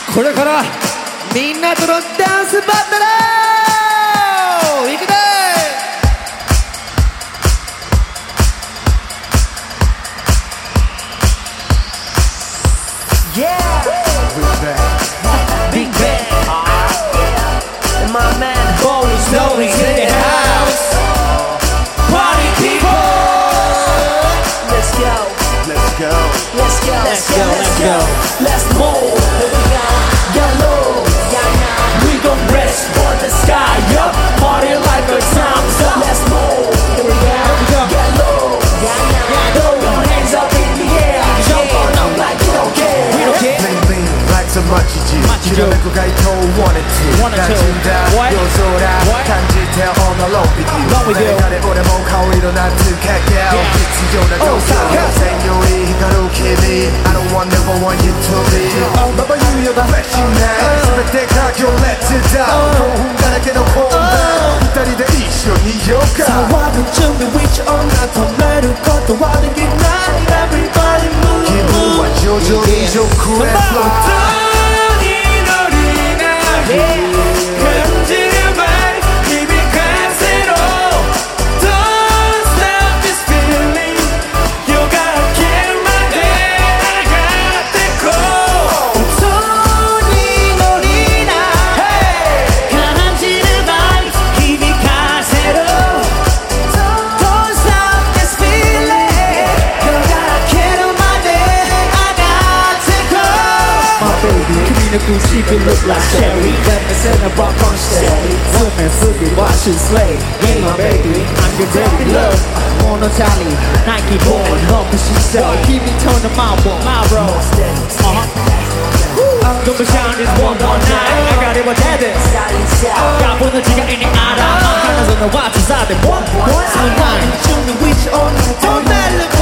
これからみんなとのダンスバトルいくで Big Bang and my man Boris Knowles in the house. Party people, let's go, let's go, let's go, let's go, let's go, let's move. Here we go, yellow, we gon' rest for the sky up. Party like a time's up. Let's move. Here we go, yellow, throw your hands up in the air. Jump on up like you don't care. We don't care. Bling bling like so much you do.きらめく街灯 wanted to 馴染んだ夜空感じて all alone with you 誰々俺も顔色なつかけ合う必要な状況線より光る君 I don't want never want you to leave ババ言うよだ Fresh night 全てか今日 Let's down 興奮だらけのコーナー二人で一緒にいようか騒ぐ準備 which 女止めることはできない Everybody move 気分は徐々に上空へ float She can look like Sherry. Never send a rock on steady. Women fully watch and slay. Hey my baby, I'm your daddy. Love, Mono Charlie, Nike born. Love what she sell. Keep me turn the marble, my road. Don't be shy, this 119. I got it, what that is. got 무너지가 이니 알아. 하나 손을 watch inside the 119. Show me which on. Don't let